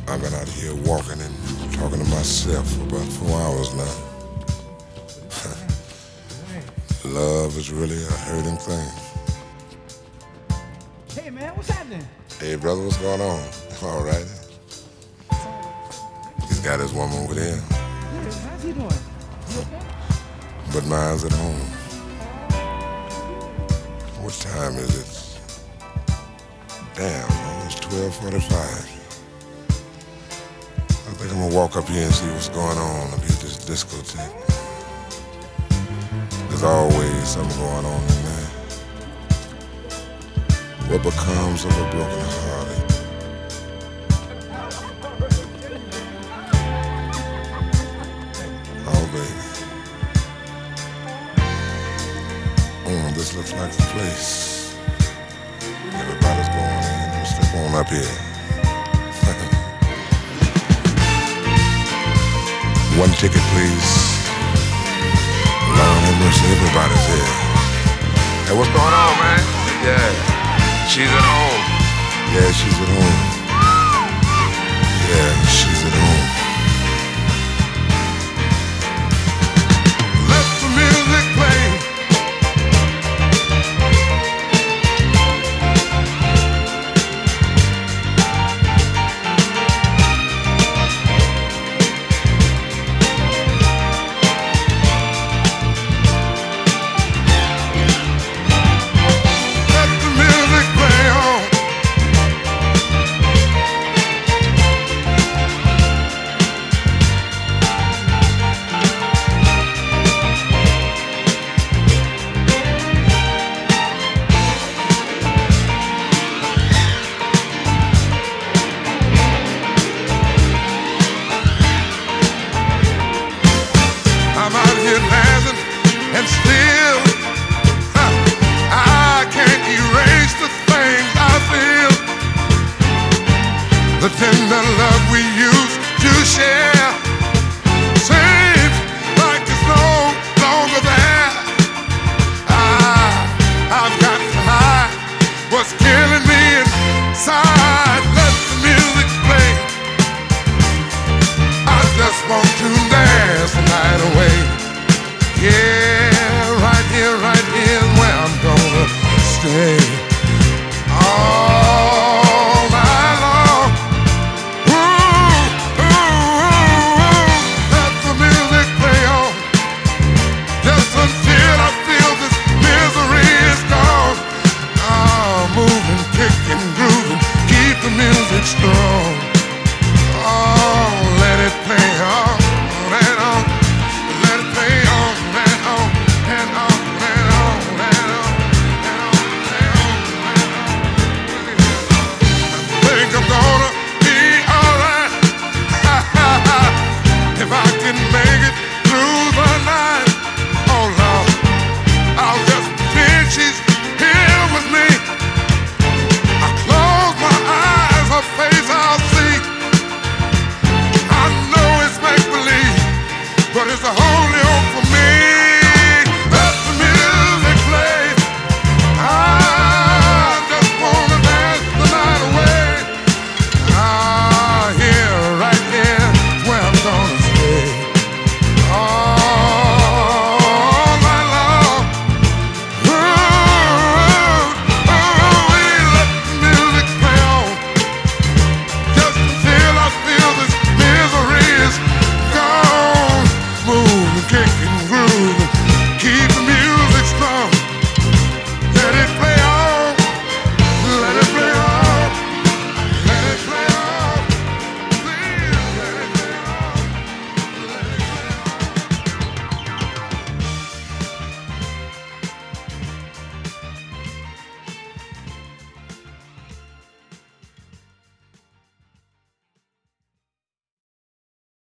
I've been out here walking and talking to myself for about 4 hours now. Love is really a hurting thing. Hey man, what's happening? Hey brother, what's going on? All right. He's got his woman over there, Yeah, how's he doing? You okay? but mine's at home. What time is it? Damn, it's 12:45. I think I'm gonna walk up here and see what's going on up here at this discotheque. There's always something going on in there. What becomes of a broken hearted? Oh, baby. This looks like the place. Everybody's going in. Let's step on up here. One ticket, please. Lord have mercy, everybody's here. Hey, what's going on, man? Yeah. She's at home. Yeah, she's at home. Yeah, she's at home. Let the music play. And still, I can't erase the things I feel. The tender love we used to share seems like it's no longer there. I've got to hide what's killing me inside. Let the music play. I just want to dance the night away. Yeah, right here is where I'm gonna stay all night long. Ooh, ooh, ooh, let the music play on, just until I feel this misery is gone. Moving, kicking, grooving, keep the music strong.